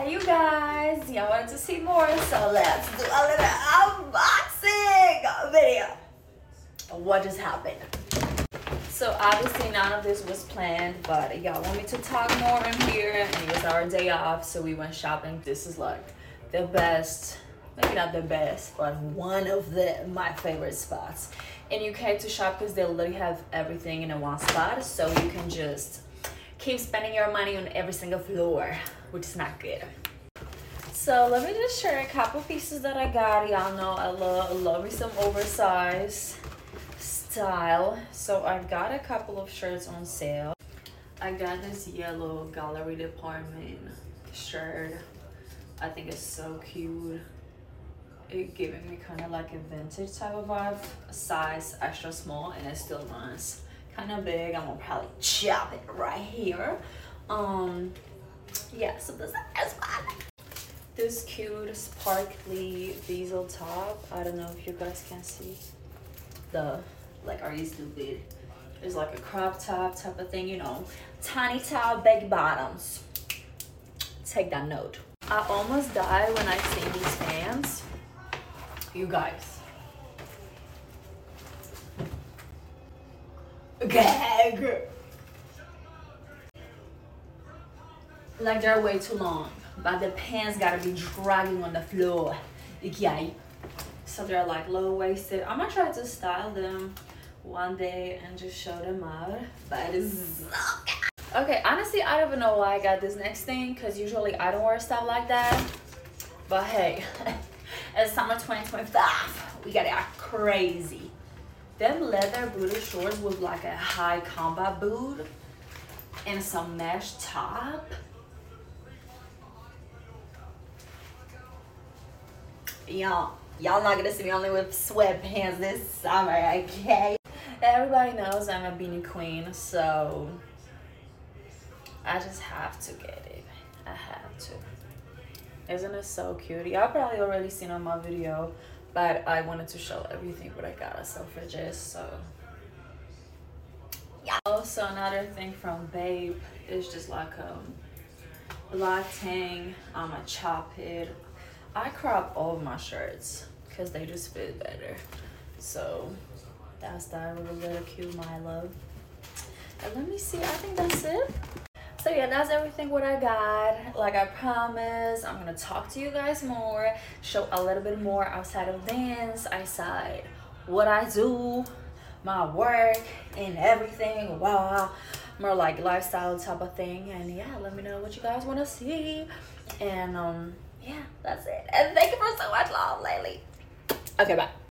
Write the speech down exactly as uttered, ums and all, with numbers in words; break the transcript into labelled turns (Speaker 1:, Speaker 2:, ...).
Speaker 1: Hey you guys, y'all wanted to see more, so let's do a little unboxing video. What just happened? So obviously none of this was planned, but y'all want me to talk more in here, and it was our day off, so we went shopping. This is like the best, maybe not the best, but one of the my favorite spots in U K to shop, because they literally have everything in a one spot, so you can just keep spending your money on every single floor, which is not good. So let me just share a couple pieces that I got. Y'all know I love, I love me some oversized style. So I got a couple of shirts on sale. I got this yellow Gallery Department shirt. I think it's so cute. It giving me kind of like a vintage type of vibe. Size extra small, and it still runs kind of big. I'm gonna probably chop it right here. Um yeah, so this is one. This cute sparkly diesel top. I don't know if you guys can see the, like, are you stupid? It's like a crop top type of thing, you know, tiny top, big bottoms. Take that note. I almost died when I seen these pants, you guys. Gag. Like, they're way too long, but the pants gotta be dragging on the floor. Okay, so they're like low-waisted. I'm gonna try to style them one day and just show them out, but it's okay. Honestly, I don't even know why I got this next thing, because usually I don't wear stuff like that, but hey, it's summer twenty twenty-five, we gotta act crazy. Them leather booty shorts with like a high combat boot and some mesh top. Y'all, y'all not gonna see me only with sweatpants this summer, okay? Everybody knows I'm a beanie queen, so I just have to get it. I have to. Isn't it so cute? Y'all probably already seen on my video, but I wanted to show everything what I got at Selfridges, so yeah. Also, another thing from Babe is just like a black tang. I'm a chop it. I crop all of my shirts because they just fit better. So that's that really, really cute, my love. And let me see, I think that's it. So yeah, that's everything what I got. Like I promised, I'm gonna talk to you guys more, show a little bit more outside of Vans, outside what I do, my work and everything. Wow, more like lifestyle type of thing. And yeah, let me know what you guys want to see. And um yeah, that's it. And thank you for so much love lately. Okay, bye.